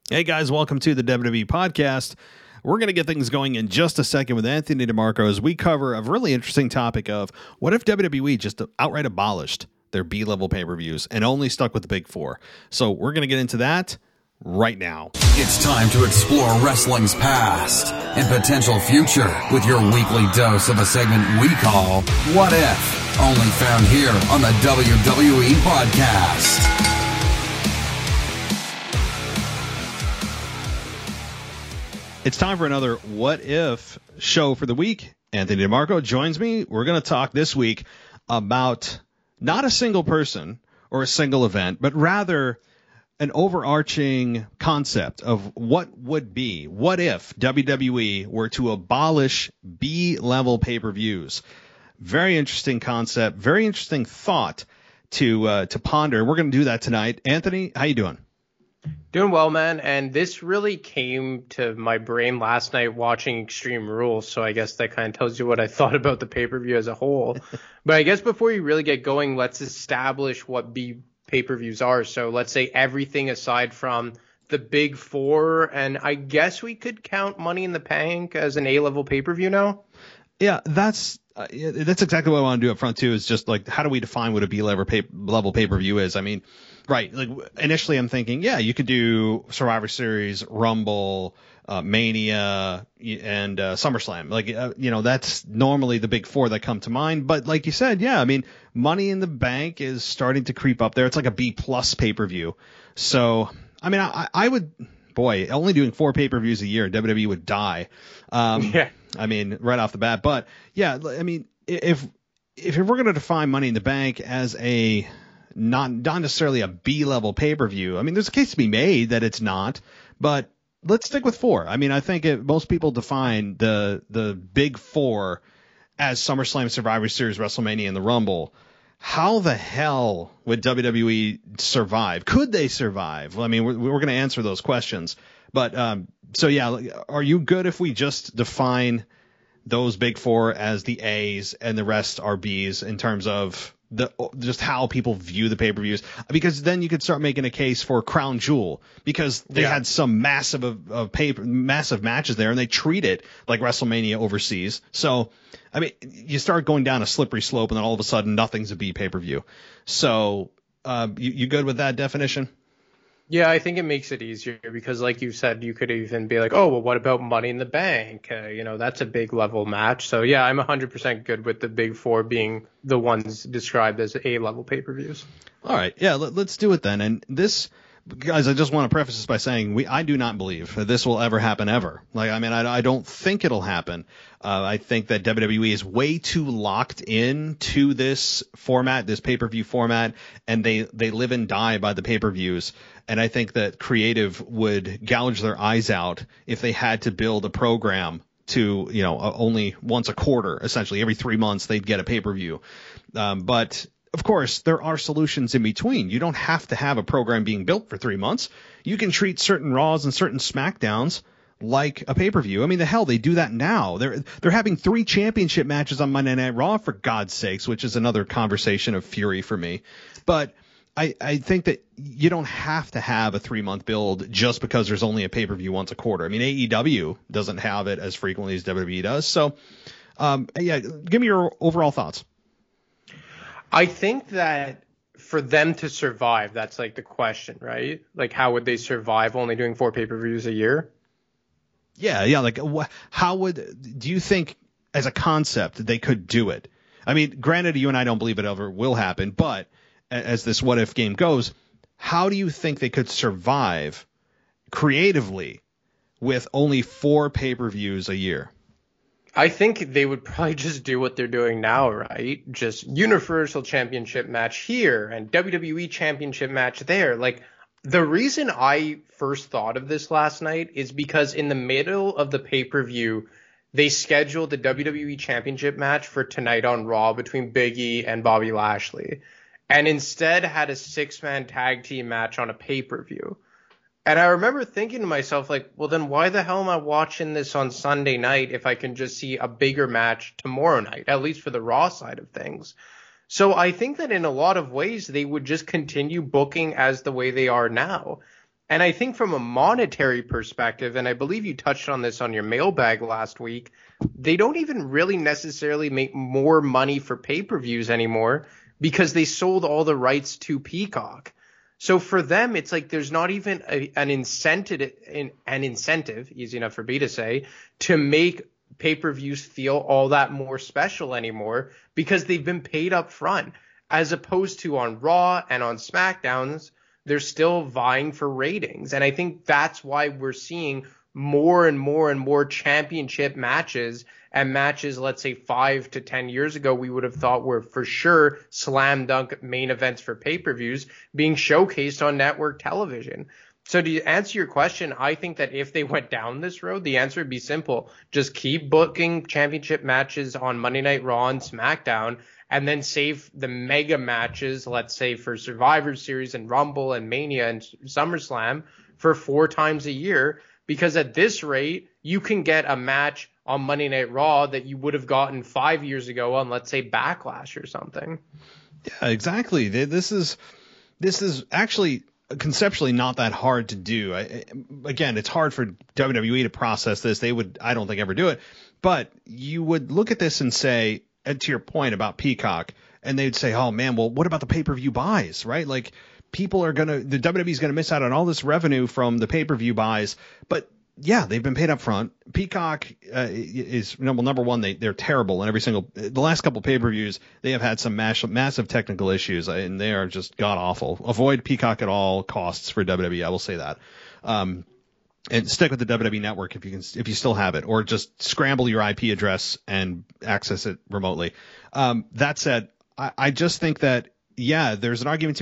Hey guys, welcome to the WWE podcast. We're going to get things going in just a second with Anthony DeMarco as we cover a really interesting topic of what if WWE just outright abolished their B-level pay-per-views and only stuck with the big four. So we're going to get into that right now. It's time to explore wrestling's past and potential future with your weekly dose of a segment we call What If? Only found here on the WWE podcast. It's time for another What If show for the week. Anthony DeMarco joins me. We're going to talk this week about not a single person or a single event, but rather an overarching concept of what would be. What if WWE were to abolish B-level pay-per-views? Very interesting concept, very interesting thought to ponder. We're going to do that tonight. Anthony, how you doing? Doing well, man. And this really came to my brain last night watching Extreme Rules. So I guess that kind of tells you what I thought about the pay-per-view as a whole. But I guess before you really get going, let's establish what pay-per-views are. So let's say everything aside from the big four. And I guess we could count Money in the Bank as an A-level pay-per-view now. Yeah, that's exactly what I want to do up front, too, is just like, how do we define what a B-level pay-per-view is? I mean, right. Like initially I'm thinking, yeah, you could do Survivor Series, Rumble, Mania, and SummerSlam. Like, that's normally the big four that come to mind. But like you said, yeah, I mean, Money in the Bank is starting to creep up there. It's like a B-plus pay-per-view. So, I mean, I would, boy, only doing 4 pay-per-views a year, WWE would die. Yeah. I mean, right off the bat. But yeah, I mean, if we're going to define Money in the Bank as a not necessarily a B-level pay-per-view, I mean, there's a case to be made that it's not, but let's stick with 4. I mean, I think most people define the big 4 as SummerSlam, Survivor Series, WrestleMania, and the Rumble. How the hell would WWE survive? Could they survive? Well, I mean, we're going to answer those questions. But so, yeah, are you good if we just define those big 4 as the A's and the rest are B's in terms of just how people view the pay-per-views? Because then you could start making a case for Crown Jewel because they had some massive matches there and they treat it like WrestleMania overseas. So, I mean, you start going down a slippery slope and then all of a sudden nothing's a B pay-per-view. So, you good with that definition? Yeah, I think it makes it easier because, like you said, you could even be like, oh, well, what about Money in the Bank? That's a big level match. So, yeah, I'm 100% good with the big 4 being the ones described as A-level pay-per-views. All right. Yeah, let's do it then. And this, guys, I just want to preface this by saying I do not believe that this will ever happen ever. Like, I mean, I don't think it'll happen. I think that WWE is way too locked into this format, this pay-per-view format, and they live and die by the pay-per-views. And I think that creative would gouge their eyes out if they had to build a program to, only once a quarter, essentially every 3 months they'd get a pay-per-view. But of course, there are solutions in between. You don't have to have a program being built for 3 months. You can treat certain Raws and certain SmackDowns like a pay-per-view. I mean, the hell, they do that now. They're having 3 championship matches on Monday Night Raw, for God's sakes, which is another conversation of fury for me. But I think that you don't have to have a 3-month build just because there's only a pay-per-view once a quarter. I mean, AEW doesn't have it as frequently as WWE does. So, yeah, give me your overall thoughts. I think that for them to survive, that's like the question, right? Like, how would they survive only doing 4 pay-per-views a year? Yeah. Like, do you think as a concept they could do it? I mean, granted, you and I don't believe it ever will happen, but as this what if game goes, how do you think they could survive creatively with only 4 pay-per-views a year? I think they would probably just do what they're doing now, right? Just Universal Championship match here and WWE Championship match there. Like, the reason I first thought of this last night is because in the middle of the pay-per-view, they scheduled the WWE Championship match for tonight on Raw between Big E and Bobby Lashley, and instead had a 6-man tag team match on a pay-per-view. And I remember thinking to myself, like, well, then why the hell am I watching this on Sunday night if I can just see a bigger match tomorrow night, at least for the Raw side of things? So I think that in a lot of ways, they would just continue booking as the way they are now. And I think from a monetary perspective, and I believe you touched on this on your mailbag last week, they don't even really necessarily make more money for pay-per-views anymore because they sold all the rights to Peacock. So for them, it's like there's not even an incentive, easy enough for me to say, to make pay-per-views feel all that more special anymore because they've been paid up front, as opposed to on Raw and on SmackDowns, they're still vying for ratings. And I think that's why we're seeing more and more and more championship matches, and matches, let's say 5 to 10 years ago, we would have thought were for sure slam dunk main events for pay-per-views being showcased on network television. So to answer your question, I think that if they went down this road, the answer would be simple. Just keep booking championship matches on Monday Night Raw and SmackDown, and then save the mega matches, let's say for Survivor Series and Rumble and Mania and SummerSlam, for 4 times a year. Because at this rate, you can get a match on Monday Night Raw that you would have gotten 5 years ago on, let's say, Backlash or something. Yeah, exactly. This is actually conceptually not that hard to do. Again, it's hard for WWE to process this. They would, I don't think, ever do it. But you would look at this and say, and to your point about Peacock, and they'd say, oh man, well, what about the pay-per-view buys, right? like the WWE is going to miss out on all this revenue from the pay-per-view buys. But yeah, they've been paid up front. Peacock is number one. They're terrible in the last couple of pay-per-views. They have had some massive technical issues, and they are just god awful. Avoid Peacock at all costs for WWE. I will say that. And stick with the WWE network if you still have it, or just scramble your IP address and access it remotely. That said, I just think that, yeah, there's an argument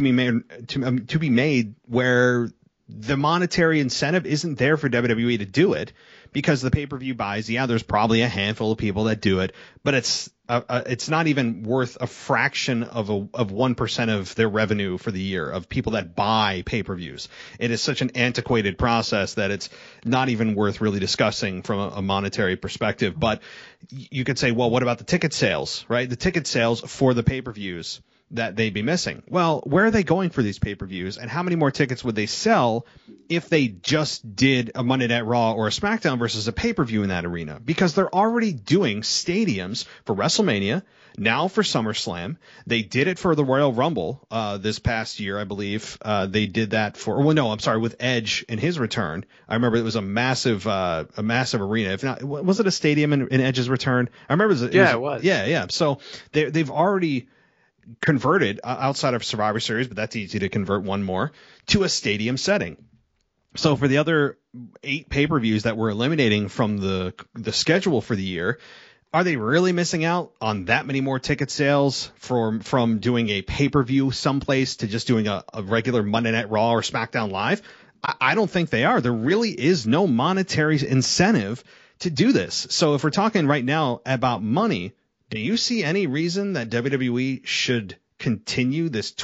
to be made where the monetary incentive isn't there for WWE to do it, because the pay-per-view buys, yeah, there's probably a handful of people that do it, but it's not even worth a fraction of 1% of their revenue for the year of people that buy pay-per-views. It is such an antiquated process that it's not even worth really discussing from a monetary perspective. But you could say, well, what about the ticket sales, right? The ticket sales for the pay-per-views that they'd be missing. Well, where are they going for these pay-per-views, and how many more tickets would they sell if they just did a Monday Night Raw or a SmackDown versus a pay-per-view in that arena? Because they're already doing stadiums for WrestleMania, now for SummerSlam. They did it for the Royal Rumble this past year, I believe. They did that with Edge in his return. I remember it was a massive arena. If not, was it a stadium in Edge's return? I remember it was. Yeah. So they've already converted outside of Survivor Series, but that's easy to convert one more, to a stadium setting. So for the other 8 pay-per-views that we're eliminating from the schedule for the year, are they really missing out on that many more ticket sales from doing a pay-per-view someplace to just doing a regular Monday Night Raw or SmackDown Live? I don't think they are. There really is no monetary incentive to do this. So if we're talking right now about money, do you see any reason that WWE should continue this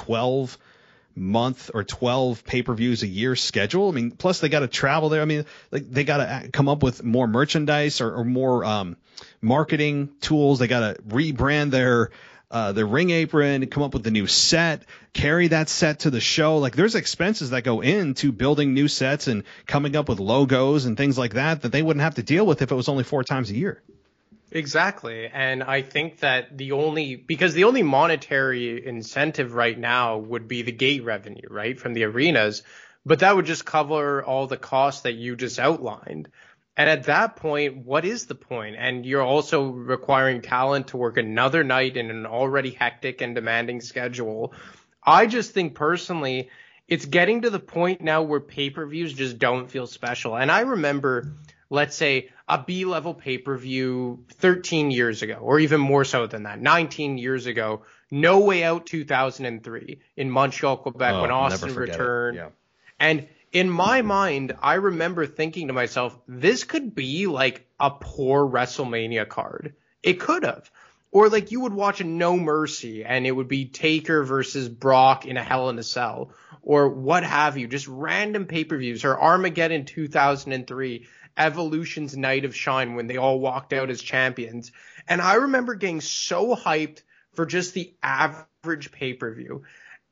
12-month or 12 pay-per-views a year schedule? I mean, plus they got to travel there. I mean, like they got to come up with more merchandise or more marketing tools. They got to rebrand their ring apron, come up with a new set, carry that set to the show. Like there's expenses that go into building new sets and coming up with logos and things like that they wouldn't have to deal with if it was only 4 times a year. Exactly. And I think that the only monetary incentive right now would be the gate revenue, right, from the arenas, but that would just cover all the costs that you just outlined. And at that point, what is the point? And you're also requiring talent to work another night in an already hectic and demanding schedule. I just think personally, it's getting to the point now where pay-per-views just don't feel special. And I remember, let's say, a B-level pay-per-view 13 years ago, or even more so than that, 19 years ago, No Way Out 2003 in Montreal, Quebec, when Austin returned. Yeah. And in my mind, I remember thinking to myself, this could be like a poor WrestleMania card. It could have. Or like you would watch a No Mercy and it would be Taker versus Brock in a Hell in a Cell, or what have you, just random pay-per-views, or Armageddon 2003. Evolution's Night of Shine when they all walked out as champions. And I remember getting so hyped for just the average pay-per-view.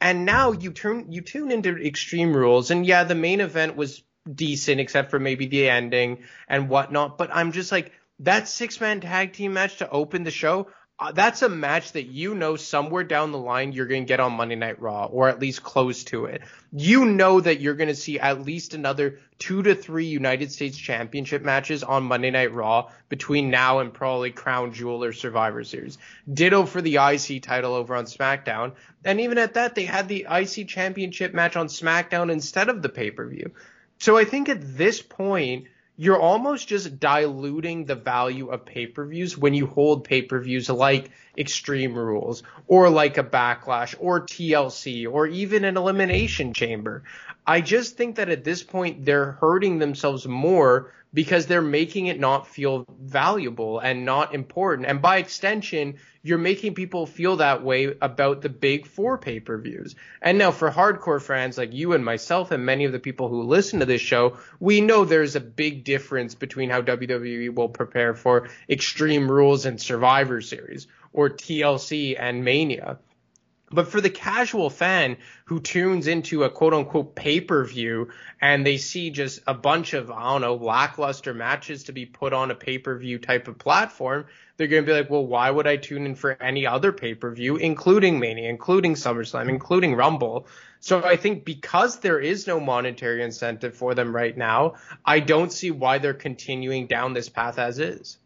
And now you tune into Extreme Rules, and yeah, the main event was decent except for maybe the ending and whatnot. But I'm just like, that 6-man tag team match to open the show, that's a match that somewhere down the line you're going to get on Monday Night Raw, or at least close to it. You know that you're going to see at least another 2 to 3 United States Championship matches on Monday Night Raw between now and probably Crown Jewel or Survivor Series. Ditto for the IC title over on SmackDown. And even at that, they had the IC Championship match on SmackDown instead of the pay-per-view. So I think at this point, you're almost just diluting the value of pay-per-views when you hold pay-per-views like Extreme Rules or like a Backlash or TLC or even an Elimination Chamber. I just think that at this point they're hurting themselves more because they're making it not feel valuable and not important. And by extension, you're making people feel that way about the big 4 pay-per-views. And now for hardcore fans like you and myself and many of the people who listen to this show, we know there's a big difference between how WWE will prepare for Extreme Rules and Survivor Series or TLC and Mania. But for the casual fan who tunes into a quote-unquote pay-per-view and they see just a bunch of, lackluster matches to be put on a pay-per-view type of platform, they're going to be like, well, why would I tune in for any other pay-per-view, including Mania, including SummerSlam, including Rumble? So I think because there is no monetary incentive for them right now, I don't see why they're continuing down this path as is.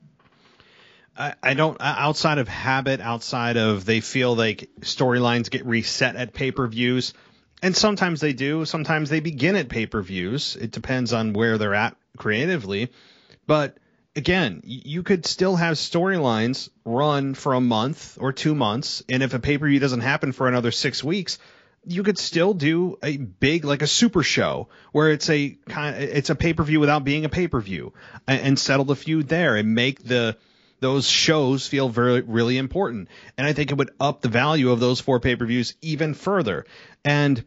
I don't, outside of habit, outside of they feel like storylines get reset at pay-per-views, and sometimes they do, sometimes they begin at pay-per-views. It depends on where they're at creatively. But again, you could still have storylines run for a month or 2 months, and if a pay-per-view doesn't happen for another 6 weeks, you could still do a big, like a super show, where it's a pay-per-view without being a pay-per-view, and settle the feud there and make those shows feel really important. And I think it would up the value of those 4 pay-per-views even further. And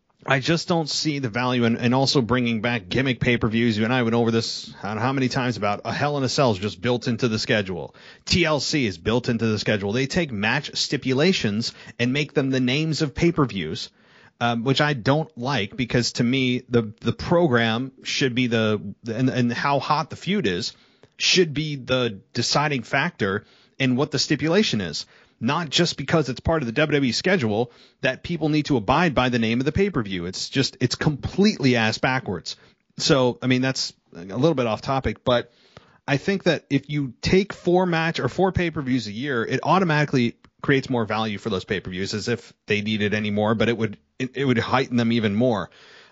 I just don't see the value in also bringing back gimmick pay-per-views. You and I went over this I don't know how many times about a Hell in a Cell is just built into the schedule. TLC is built into the schedule. They take match stipulations and make them the names of pay-per-views, which I don't like, because to me the program should be and how hot the feud is should be the deciding factor in what the stipulation is, not just because it's part of the WWE schedule that people need to abide by the name of the pay-per-view. It's completely ass backwards. So, I mean, that's a little bit off topic, but I think that if you take 4 pay-per-views a year, it automatically creates more value for those pay-per-views, as if they needed any more, but it would heighten them even more.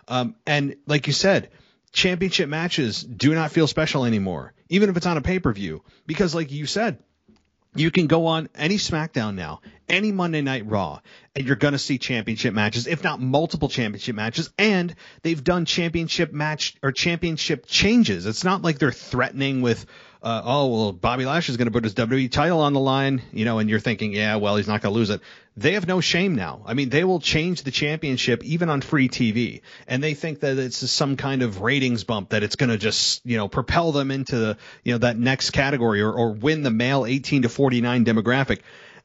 And like you said, championship matches do not feel special anymore, even if it's on a pay-per-view, because like you said, you can go on any SmackDown now, any Monday Night Raw, and you're going to see championship matches, if not multiple championship matches, and they've done championship match or championship changes. It's not like they're threatening with, Bobby Lashley is going to put his WWE title on the line, and you're thinking, yeah, well, he's not going to lose it. They have no shame now. I mean, they will change the championship even on free TV, and they think that it's some kind of ratings bump, that it's going to just, propel them into that next category or win the male 18 to 49 demographic.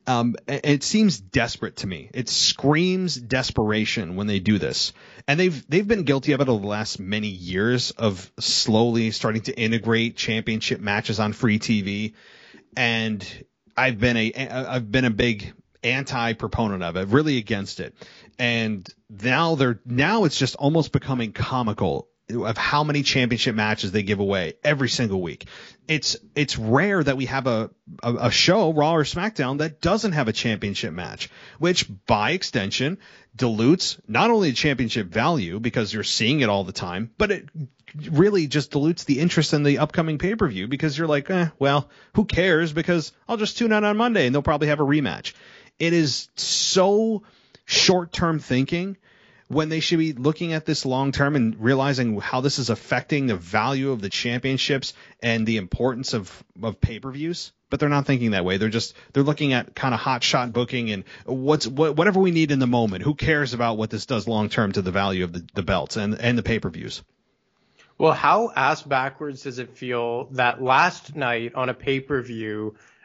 It seems desperate to me. It screams desperation when they do this. And they've been guilty of it over the last many years, of slowly starting to integrate championship matches on free TV. And I've been a big anti-proponent of it, really against it. And now it's just almost becoming comical of how many championship matches they give away every single week. It's rare that we have a show, Raw or SmackDown, that doesn't have a championship match, which by extension dilutes not only the championship value, because you're seeing it all the time, but it really just dilutes the interest in the upcoming pay-per-view, because you're like, well, who cares, because I'll just tune out on Monday and they'll probably have a rematch. It is so short-term thinking, when they should be looking at this long term and realizing how this is affecting the value of the championships and the importance of pay-per-views. But they're not thinking that way. They're looking at kind of hot shot booking and whatever we need in the moment. Who cares about what this does long term to the value of the belts and the pay-per-views? Well, how ass backwards does it feel that last night on a pay-per-view,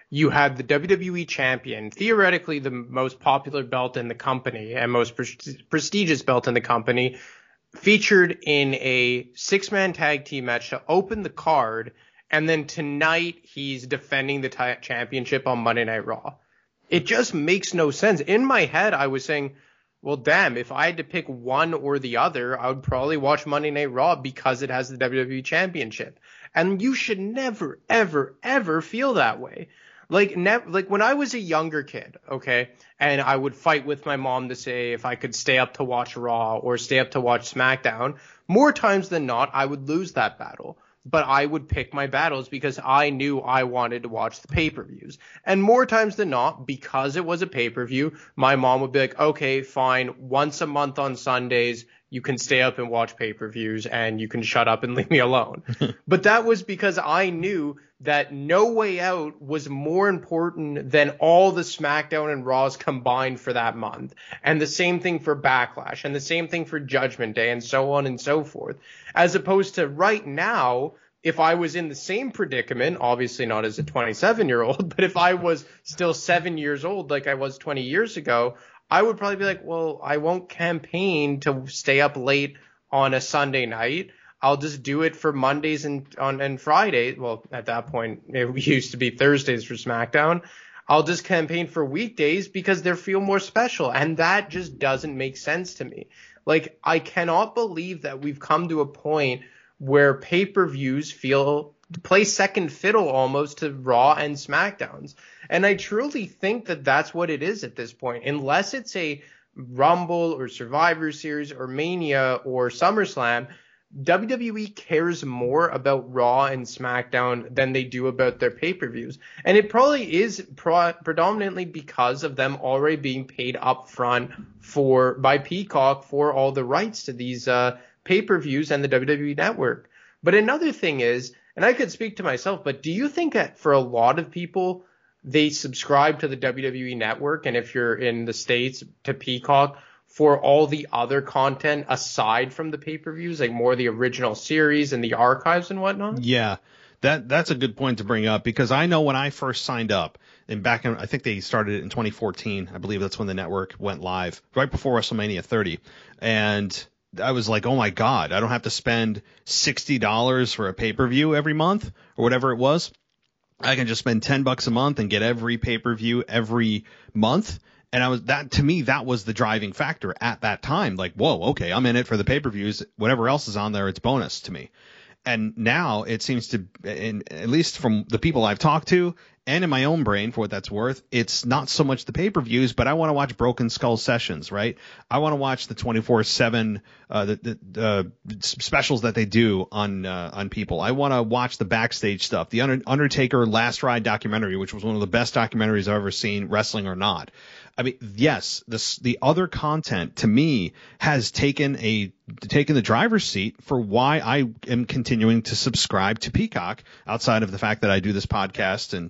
you had the WWE champion, theoretically the most popular belt in the company and most prestigious belt in the company, featured in a 6-man tag team match to open the card. And then tonight he's defending the championship on Monday Night Raw. It just makes no sense. In my head, I was saying, well, damn, if I had to pick one or the other, I would probably watch Monday Night Raw because it has the WWE championship. And you should never, ever, ever feel that way. Like when I was a younger kid, okay, and I would fight with my mom to say if I could stay up to watch Raw or stay up to watch SmackDown, more times than not, I would lose that battle. But I would pick my battles because I knew I wanted to watch the pay-per-views. And more times than not, because it was a pay-per-view, my mom would be like, okay, fine, once a month on Sundays, you can stay up and watch pay-per-views and you can shut up and leave me alone. But that was because I knew that No Way Out was more important than all the SmackDown and Raws combined for that month. And the same thing for Backlash and the same thing for Judgment Day and so on and so forth. As opposed to right now, if I was in the same predicament, obviously not as a 27-year-old, but if I was still 7 years old like I was 20 years ago, I would probably be like, well, I won't campaign to stay up late on a Sunday night. I'll just do it for Mondays and Fridays. Well, at that point, it used to be Thursdays for SmackDown. I'll just campaign for weekdays because they feel more special. And that just doesn't make sense to me. Like, I cannot believe that we've come to a point where pay-per-views play second fiddle almost to Raw and SmackDowns. And I truly think that that's what it is at this point. Unless it's a Rumble or Survivor Series or Mania or SummerSlam, WWE cares more about Raw and SmackDown than they do about their pay-per-views. And it probably is predominantly because of them already being paid up front by Peacock for all the rights to these pay-per-views and the WWE Network. But another thing is, and I could speak to myself, but do you think that for a lot of people, they subscribe to the WWE Network, and if you're in the States, to Peacock, for all the other content aside from the pay-per-views, like more the original series and the archives and whatnot? Yeah, that's a good point to bring up, because I know when I first signed up, and back in, I think they started it in 2014. I believe that's when the network went live, right before WrestleMania 30. And I was like, oh my God, I don't have to spend $60 for a pay-per-view every month or whatever it was. I can just spend $10 a month and get every pay-per-view every month. And to me, that was the driving factor at that time. Like, whoa, okay, I'm in it for the pay-per-views. Whatever else is on there, it's bonus to me. And now it seems to, at least from the people I've talked to and in my own brain, for what that's worth, it's not so much the pay-per-views, but I want to watch Broken Skull sessions, right? I want to watch the 24/7 the specials that they do on people. I want to watch the backstage stuff, the Undertaker Last Ride documentary, which was one of the best documentaries I've ever seen, wrestling or not. I mean, yes, the other content to me has taken the driver's seat for why I am continuing to subscribe to Peacock, outside of the fact that I do this podcast and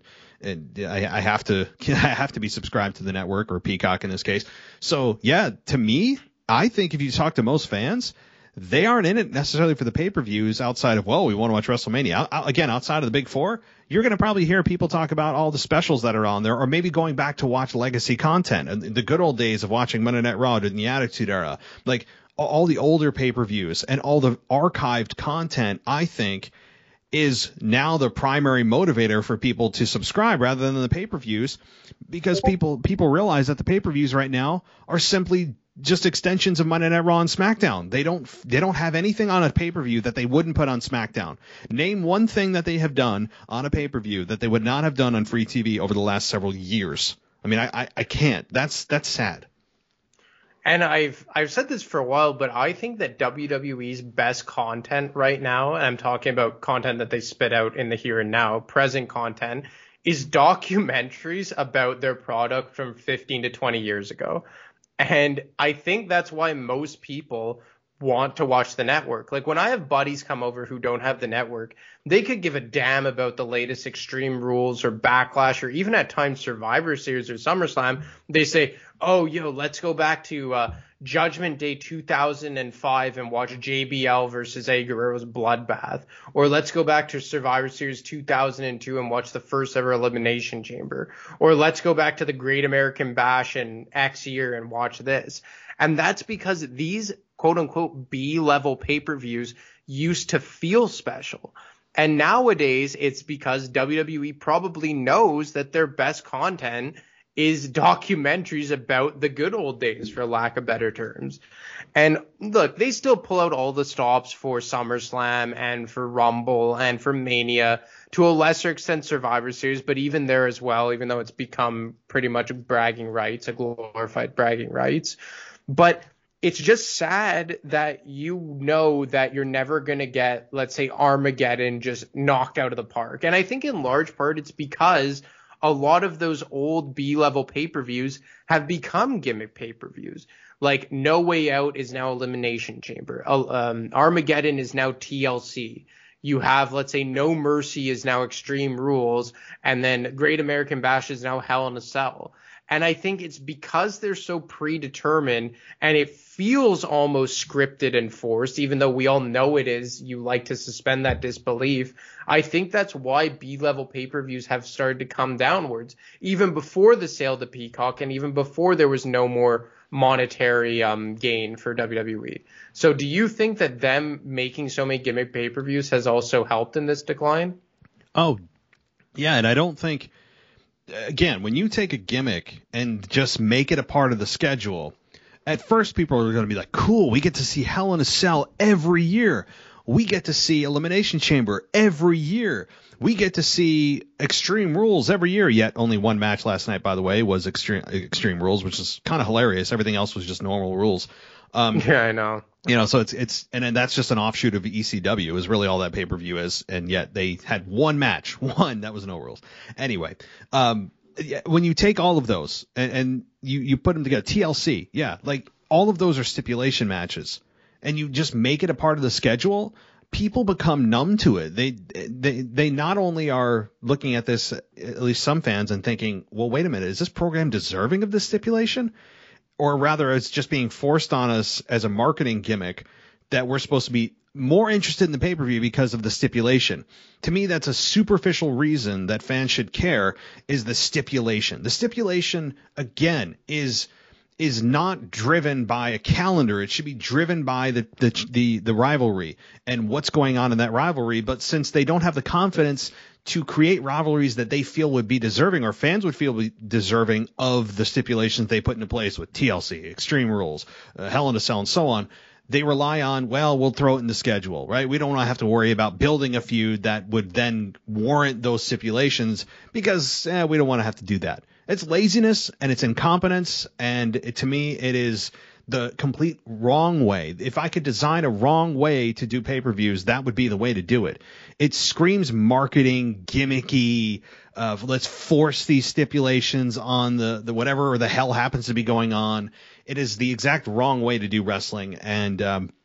I have to be subscribed to the network, or Peacock in this case. So yeah, to me, I think if you talk to most fans, they aren't in it necessarily for the pay-per-views outside of, well, we want to watch WrestleMania. Again, outside of the big four, you're going to probably hear people talk about all the specials that are on there, or maybe going back to watch legacy content and the good old days of watching Monday Night Raw in the Attitude Era, like all the older pay-per-views and all the archived content, I think, is now the primary motivator for people to subscribe rather than the pay-per-views, because people realize that the pay-per-views right now are simply just extensions of Monday Night Raw and SmackDown. They don't have anything on a pay-per-view that they wouldn't put on SmackDown. Name one thing that they have done on a pay-per-view that they would not have done on free TV over the last several years. I mean, I can't. That's sad. And I've said this for a while, but I think that WWE's best content right now, and I'm talking about content that they spit out in the here and now, present content, is documentaries about their product from 15 to 20 years ago. And I think that's why most people want to watch the network. Like when I have buddies come over who don't have the network, they could give a damn about the latest Extreme Rules or Backlash or even at times Survivor Series or SummerSlam. They say, oh, let's go back to Judgment Day 2005 and watch JBL versus Eddie Guerrero's Bloodbath. Or let's go back to Survivor Series 2002 and watch the first ever Elimination Chamber. Or let's go back to the Great American Bash in X year and watch this. And that's because these quote unquote B-level pay-per-views used to feel special. And nowadays it's because WWE probably knows that their best content is documentaries about the good old days, for lack of better terms. And look, they still pull out all the stops for SummerSlam and for Rumble and for Mania, to a lesser extent Survivor Series, but even there as well, even though it's become pretty much bragging rights, a glorified bragging rights. But it's just sad that you know that you're never going to get, let's say, Armageddon just knocked out of the park. And I think in large part it's because a lot of those old B-level pay-per-views have become gimmick pay-per-views. Like No Way Out is now Elimination Chamber. Armageddon is now TLC. You have, let's say, No Mercy is now Extreme Rules, and then Great American Bash is now Hell in a Cell. And I think it's because they're so predetermined and it feels almost scripted and forced, even though we all know it is. You like to suspend that disbelief. I think that's why B-level pay-per-views have started to come downwards, even before the sale to Peacock and even before there was no more monetary gain for WWE. So do you think that them making so many gimmick pay-per-views has also helped in this decline? Oh, yeah, and I don't think... Again, when you take a gimmick and just make it a part of the schedule, at first people are going to be like, cool, we get to see Hell in a Cell every year. We get to see Elimination Chamber every year. We get to see Extreme Rules every year. Yet only one match last night, by the way, was Extreme Rules, which is kind of hilarious. Everything else was just normal rules. Yeah, I know. So it's and then that's just an offshoot of ECW is really all that pay-per-view is. And yet they had one match, that was no rules. Anyway, when you take all of those and you put them together, TLC, yeah, like all of those are stipulation matches and you just make it a part of the schedule, people become numb to it. They not only are looking at this, at least some fans, and thinking, well, wait a minute, is this program deserving of this stipulation? Or rather, it's just being forced on us as a marketing gimmick that we're supposed to be more interested in the pay-per-view because of the stipulation. To me, that's a superficial reason that fans should care, is the stipulation. The stipulation, again, is not driven by a calendar. It should be driven by the rivalry and what's going on in that rivalry. But since they don't have the confidence to create rivalries that they feel would be deserving, or fans would feel be deserving of the stipulations they put into place with TLC, Extreme Rules, Hell in a Cell, and so on, they rely on, well, we'll throw it in the schedule, right? We don't want to have to worry about building a feud that would then warrant those stipulations because we don't want to have to do that. It's laziness and it's incompetence, and to me, it is the complete wrong way. If I could design a wrong way to do pay-per-views, that would be the way to do it. It screams marketing, gimmicky, let's force these stipulations on the whatever the hell happens to be going on. It is the exact wrong way to do wrestling, and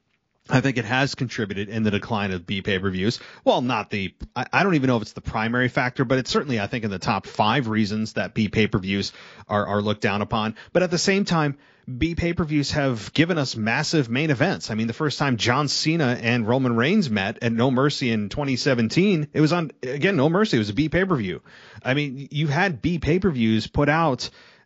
I think it has contributed in the decline of B pay-per-views. Well, I don't even know if it's the primary factor, but it's certainly, I think, in the top 5 reasons that B pay-per-views are looked down upon. But at the same time, B pay-per-views have given us massive main events. I mean, the first time John Cena and Roman Reigns met at No Mercy in 2017, it was on, again, No Mercy. It was a B pay-per-view. I mean, you had B pay-per-views put out,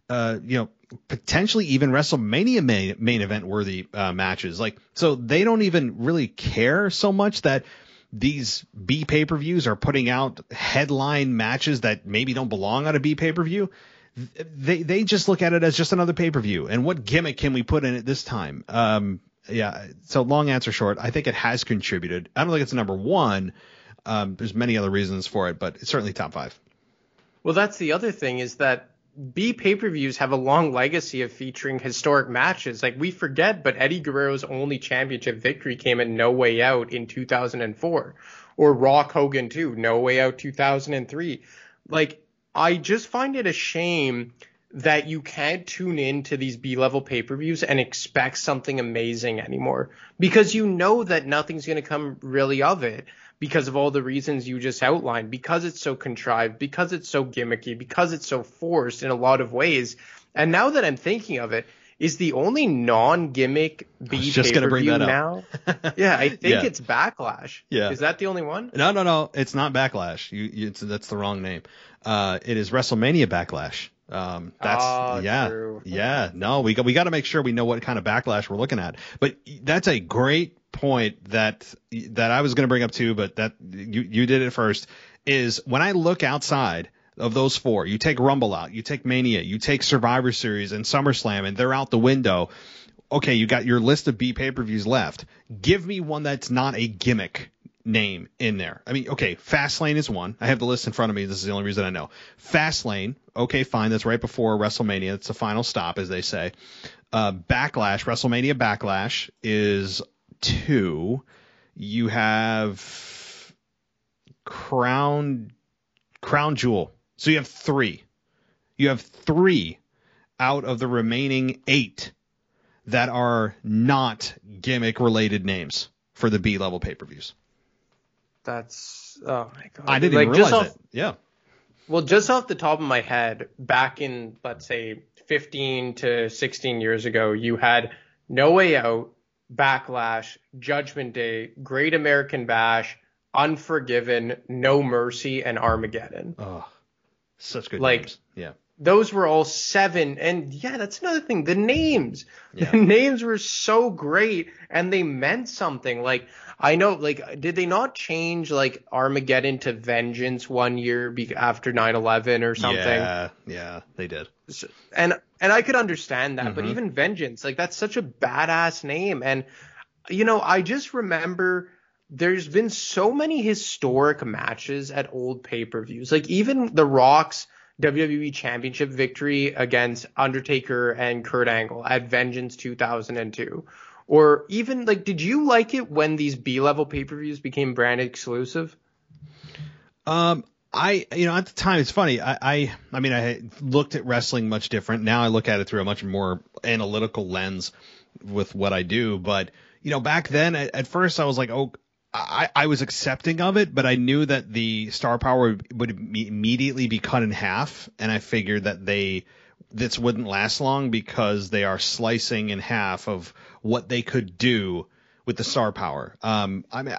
potentially even WrestleMania main event worthy matches. Like, so they don't even really care so much that these B pay-per-views are putting out headline matches that maybe don't belong on a B pay-per-view. They just look at it as just another pay-per-view. And what gimmick can we put in it this time? Yeah. So long answer short, I think it has contributed. I don't think it's number one. There's many other reasons for it, but it's certainly top 5. Well, that's the other thing, is that B pay-per-views have a long legacy of featuring historic matches. Like, we forget, but Eddie Guerrero's only championship victory came at No Way Out in 2004, or Rock Hogan 2, No Way Out 2003. Like, I just find it a shame that you can't tune in to these B-level pay-per-views and expect something amazing anymore, because you know that nothing's going to come really of it because of all the reasons you just outlined, because it's so contrived, because it's so gimmicky, because it's so forced in a lot of ways. And now that I'm thinking of it, is the only non-gimmick B pay-per-view now? Yeah, I think it's Backlash. Yeah. Is that the only one? No, it's not Backlash. That's the wrong name. It is WrestleMania Backlash. True. Yeah. No, we got to make sure we know what kind of backlash we're looking at. But that's a great point that I was going to bring up too, but that you did it first. Is when I look outside of those four, you take Rumble out, you take Mania, you take Survivor Series and SummerSlam, and they're out the window. Okay, you got your list of B pay-per-views left. Give me one that's not a gimmick name in there. I mean, okay, Fastlane is one. I have the list in front of me. This is the only reason I know. Fastlane, okay, fine. That's right before WrestleMania. It's the final stop, as they say. Backlash, WrestleMania Backlash is 2. You have Crown Jewel. So you have 3. You have 3 out of the remaining 8 that are not gimmick-related names for the B-level pay-per-views. That's, oh my God. I didn't even realize it. Yeah. Well, just off the top of my head, back in, let's say, 15 to 16 years ago, you had No Way Out, Backlash, Judgment Day, Great American Bash, Unforgiven, No Mercy, and Armageddon. Oh, such good names. Yeah. Those were all 7. And yeah, that's another thing. The names. Yeah. The names were so great and they meant something. Like, I know, like, did they not change, like, Armageddon to Vengeance one year after 9/11 or something? Yeah, they did. And I could understand that, but even Vengeance, like, that's such a badass name. And, you know, I just remember there's been so many historic matches at old pay-per-views. Like, even The Rock's WWE Championship victory against Undertaker and Kurt Angle at Vengeance 2002. Or even, like, did you like it when these B-level pay-per-views became brand exclusive? At the time, it's funny. I mean, I looked at wrestling much different. Now I look at it through a much more analytical lens with what I do. But, you know, back then, at first I was like, I was accepting of it, but I knew that the star power would immediately be cut in half. And I figured that this wouldn't last long because they are slicing in half of what they could do with the star power. I mean,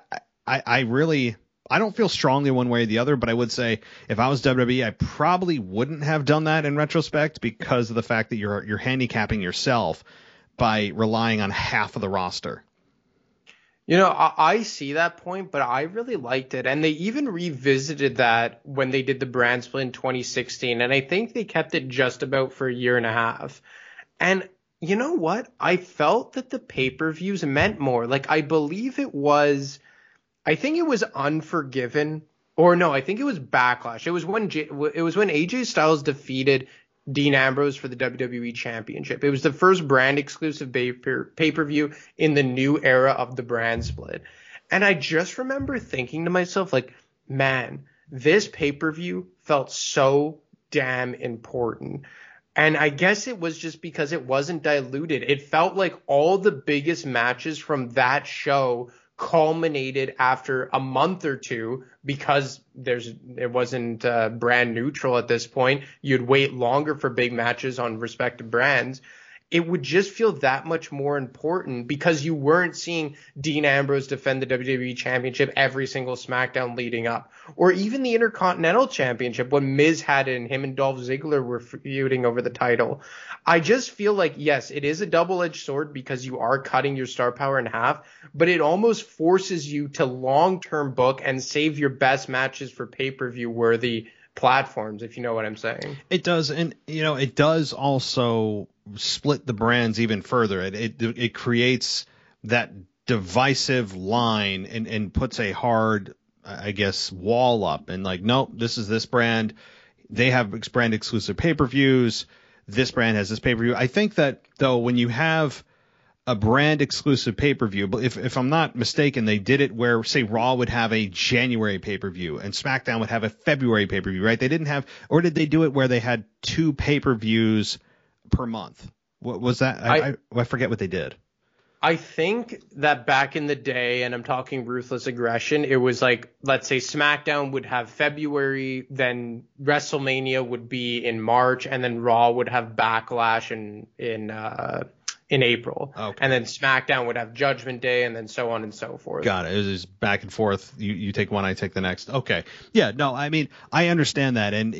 I don't feel strongly one way or the other, but I would say if I was WWE, I probably wouldn't have done that in retrospect because of the fact that you're handicapping yourself by relying on half of the roster. You know, I see that point, but I really liked it. And they even revisited that when they did the brand split in 2016. And I think they kept it just about for a year and a half. And you know what? I felt that the pay-per-views meant more. Like, I believe it was Unforgiven. Or no, I think it was Backlash. It was when AJ Styles defeated Dean Ambrose for the WWE Championship. It was the first brand exclusive pay-per-view in the new era of the brand split. And I just remember thinking to myself, like, man, this pay-per-view felt so damn important. And I guess it was just because it wasn't diluted. It felt like all the biggest matches from that show culminated after a month or two because it wasn't brand neutral at this point. You'd wait longer for big matches on respective brands. It would just feel that much more important because you weren't seeing Dean Ambrose defend the WWE Championship every single SmackDown leading up, or even the Intercontinental Championship when Miz had it and him and Dolph Ziggler were feuding over the title. I just feel like, yes, it is a double-edged sword because you are cutting your star power in half, but it almost forces you to long-term book and save your best matches for pay-per-view worthy platforms, if you know what I'm saying. It does, and you know, it does also split the brands even further. It creates that divisive line and puts a hard, I guess, wall up and like, nope, this is this brand. They have brand exclusive pay-per-views. This brand has this pay-per-view. I think that though, when you have a brand exclusive pay-per-view. But if I'm not mistaken, they did it where, say, Raw would have a January pay-per-view and SmackDown would have a February pay-per-view, right? They didn't have, or did they do it where they had 2 pay-per-views per month? What was that? I forget what they did. I think that back in the day, and I'm talking Ruthless Aggression, it was like, let's say SmackDown would have February, then WrestleMania would be in March, and then Raw would have Backlash in April. Okay. And then SmackDown would have Judgment Day, and then so on and so forth. Got it. It was back and forth. You take one, I take the next. Okay. Yeah, no, I mean, I understand that. And,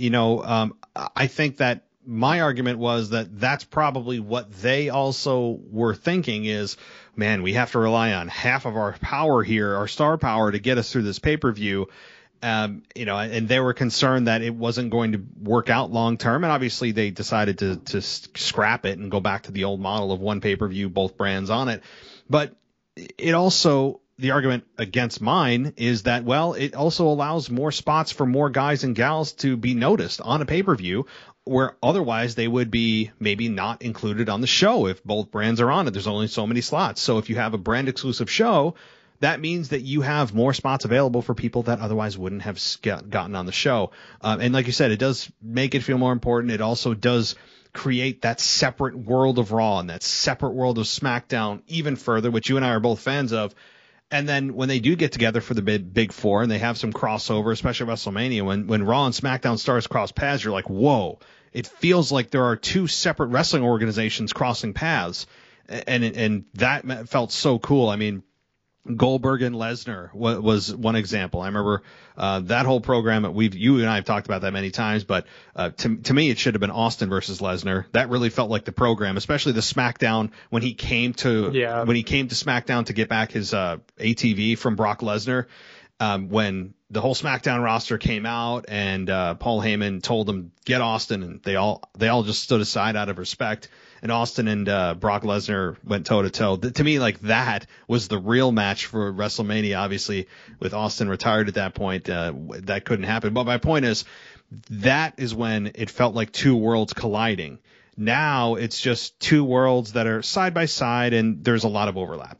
I think that my argument was that that's probably what they also were thinking is, man, we have to rely on half of our power here, our star power, to get us through this pay-per-view. And they were concerned that it wasn't going to work out long term. And obviously they decided to scrap it and go back to the old model of one pay-per-view, both brands on it. But it also, the argument against mine is that, well, it also allows more spots for more guys and gals to be noticed on a pay-per-view, where otherwise they would be maybe not included on the show if both brands are on it. There's only so many slots. So if you have a brand exclusive show, that means that you have more spots available for people that otherwise wouldn't have gotten on the show. And like you said, it does make it feel more important. It also does create that separate world of Raw and that separate world of SmackDown even further, which you and I are both fans of. And then when they do get together for the big four and they have some crossover, especially WrestleMania, when Raw and SmackDown stars cross paths, you're like, whoa, it feels like there are 2 separate wrestling organizations crossing paths. And that felt so cool. I mean, Goldberg and Lesnar was one example. I remember that whole program. You and I have talked about that many times, but to me, it should have been Austin versus Lesnar. That really felt like the program, especially the SmackDown when he came to SmackDown to get back his ATV from Brock Lesnar. When the whole SmackDown roster came out and Paul Heyman told them get Austin, and they all just stood aside out of respect. And Austin and Brock Lesnar went toe to toe. To me, like, that was the real match for WrestleMania. Obviously, with Austin retired at that point, that couldn't happen. But my point is, that is when it felt like 2 worlds colliding. Now it's just 2 worlds that are side by side, and there's a lot of overlap.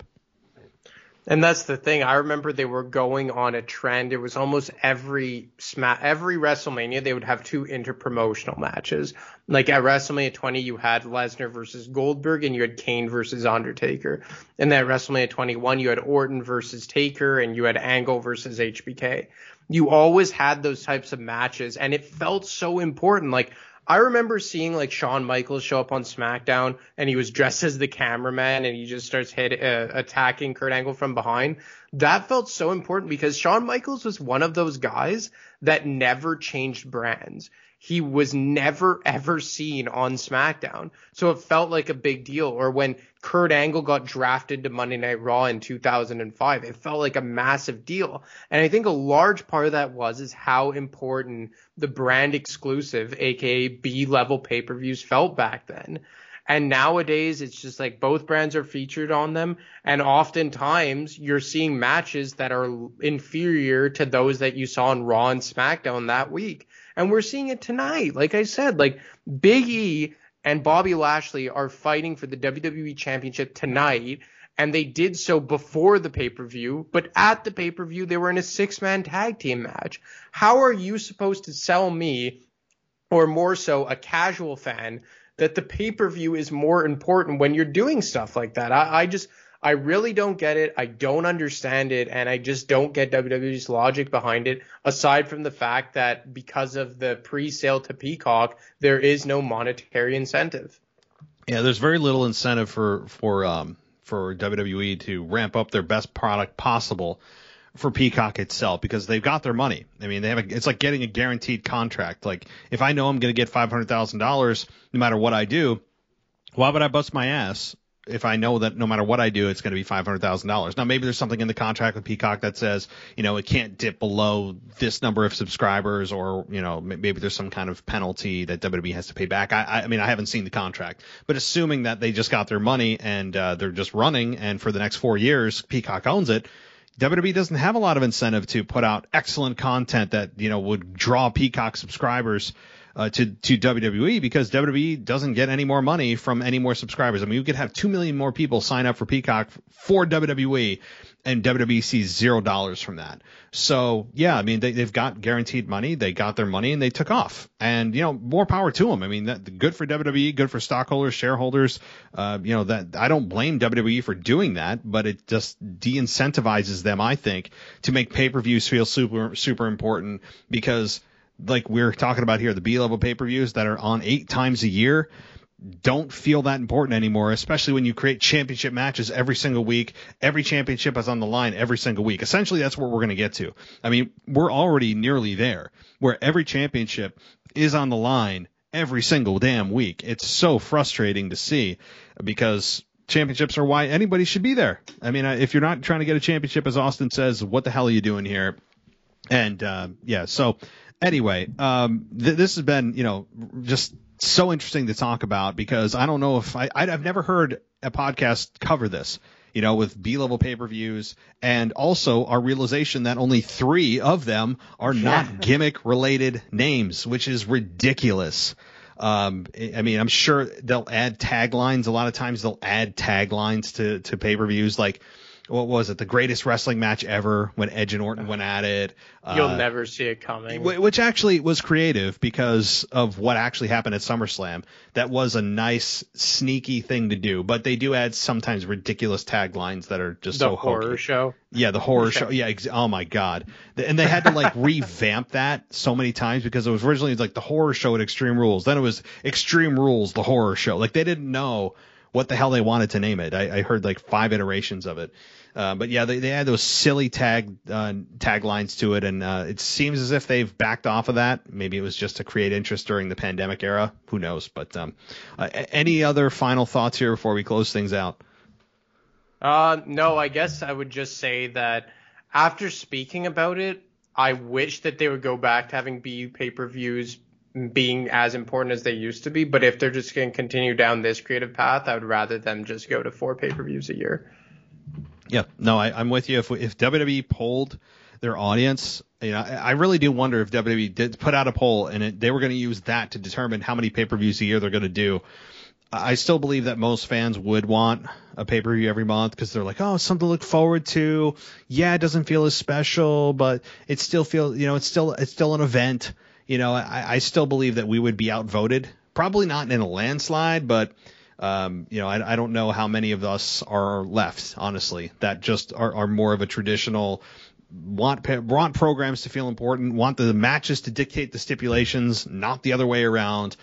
And that's the thing. I remember they were going on a trend. It was almost every WrestleMania, they would have 2 interpromotional matches. Like at WrestleMania 20, you had Lesnar versus Goldberg, and you had Kane versus Undertaker. And then at WrestleMania 21, you had Orton versus Taker, and you had Angle versus HBK. You always had those types of matches, and it felt so important. Like, I remember seeing like Shawn Michaels show up on SmackDown and he was dressed as the cameraman and he just starts attacking Kurt Angle from behind. That felt so important because Shawn Michaels was one of those guys that never changed brands. He was never, ever seen on SmackDown. So it felt like a big deal. Or when Kurt Angle got drafted to Monday Night Raw in 2005, it felt like a massive deal. And I think a large part of that is how important the brand exclusive, aka B-level pay-per-views, felt back then. And nowadays, it's just like both brands are featured on them. And oftentimes, you're seeing matches that are inferior to those that you saw on Raw and SmackDown that week. And we're seeing it tonight. Like I said, like Big E and Bobby Lashley are fighting for the WWE Championship tonight. And they did so before the pay-per-view. But at the pay-per-view, they were in a 6-man tag team match. How are you supposed to sell me, or more so a casual fan, that the pay-per-view is more important when you're doing stuff like that? I really don't get it. I don't understand it. And I just don't get WWE's logic behind it, aside from the fact that because of the pre-sale to Peacock, there is no monetary incentive. Yeah, there's very little incentive for WWE to ramp up their best product possible for Peacock itself, because they've got their money. I mean, it's like getting a guaranteed contract. Like, if I know I'm going to get $500,000 no matter what I do, why would I bust my ass if I know that no matter what I do, it's going to be $500,000? Now, maybe there's something in the contract with Peacock that says, it can't dip below this number of subscribers, or, maybe there's some kind of penalty that WWE has to pay back. I mean, I haven't seen the contract, but assuming that they just got their money and they're just running, and for the next 4 years, Peacock owns it, WWE doesn't have a lot of incentive to put out excellent content that, would draw Peacock subscribers to WWE, because WWE doesn't get any more money from any more subscribers. I mean, you could have 2 million more people sign up for Peacock for WWE, and WWE sees $0 from that. So yeah, I mean, they've got guaranteed money. They got their money and they took off, and more power to them. I mean, that good for WWE, good for stockholders, shareholders. That I don't blame WWE for doing that, but it just de-incentivizes them, I think, to make pay-per-views feel super important, because like we're talking about here, the B-level pay-per-views that are on 8 times a year don't feel that important anymore, especially when you create championship matches every single week. Every championship is on the line every single week. Essentially, that's what we're going to get to. I mean, we're already nearly there, where every championship is on the line every single damn week. It's so frustrating to see, because championships are why anybody should be there. I mean, if you're not trying to get a championship, as Austin says, what the hell are you doing here? And so anyway, this has been, just so interesting to talk about, because I don't know if I've never heard a podcast cover this, with B-level pay-per-views, and also our realization that only 3 of them are not gimmick-related names, which is ridiculous. I mean, I'm sure they'll add taglines. A lot of times they'll add taglines to pay-per-views, like, what was it? The greatest wrestling match ever, when Edge and Orton went at it. You'll never see it coming. Which actually was creative because of what actually happened at SummerSlam. That was a nice, sneaky thing to do. But they do add sometimes ridiculous taglines that are just so hokey. The horror show? Yeah, the horror show. Yeah, oh my God. And they had to revamp that so many times, because it was originally like the horror show at Extreme Rules. Then it was Extreme Rules, the horror show. Like, they didn't know what the hell they wanted to name it. I heard 5 iterations of it. But yeah, they had those silly taglines to it, and it seems as if they've backed off of that. Maybe it was just to create interest during the pandemic era. Who knows? But any other final thoughts here before we close things out? No, I guess I would just say that after speaking about it, I wish that they would go back to having pay-per-views being as important as they used to be. But if they're just going to continue down this creative path, I would rather them just go to 4 pay-per-views a year. Yeah, no, I'm with you. If WWE polled their audience, I really do wonder if WWE did put out a poll and they were going to use that to determine how many pay-per-views a year they're going to do. I still believe that most fans would want a pay-per-view every month, because they're like, oh, it's something to look forward to. Yeah, it doesn't feel as special, but it still feels, it's still an event. I still believe that we would be outvoted. Probably not in a landslide, but I don't know how many of us are left, honestly, that just are more of a traditional, want programs to feel important, want the matches to dictate the stipulations, not the other way around.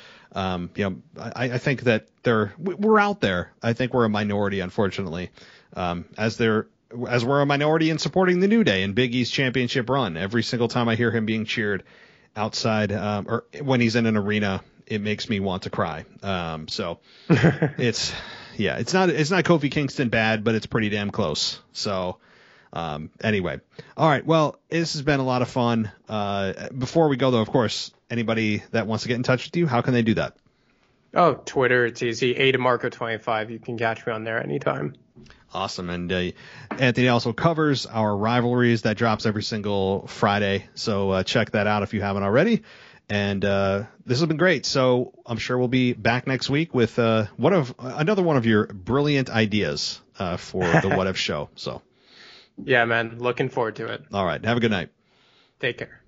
I think that we're out there. I think we're a minority, unfortunately, as we're a minority in supporting the New Day and Big E's championship run. Every single time I hear him being cheered outside, or when he's in an arena, it makes me want to cry. So it's not Kofi Kingston bad, but it's pretty damn close. So anyway, all right. Well, this has been a lot of fun. Before we go, though, of course, anybody that wants to get in touch with you, how can they do that? Oh, Twitter, it's easy. ADeMarco25. You can catch me on there anytime. Awesome. And Anthony also covers our rivalries. That drops every single Friday. So check that out if you haven't already. And this has been great. So I'm sure we'll be back next week with another one of your brilliant ideas for the What If show. So yeah, man, looking forward to it. All right. Have a good night. Take care.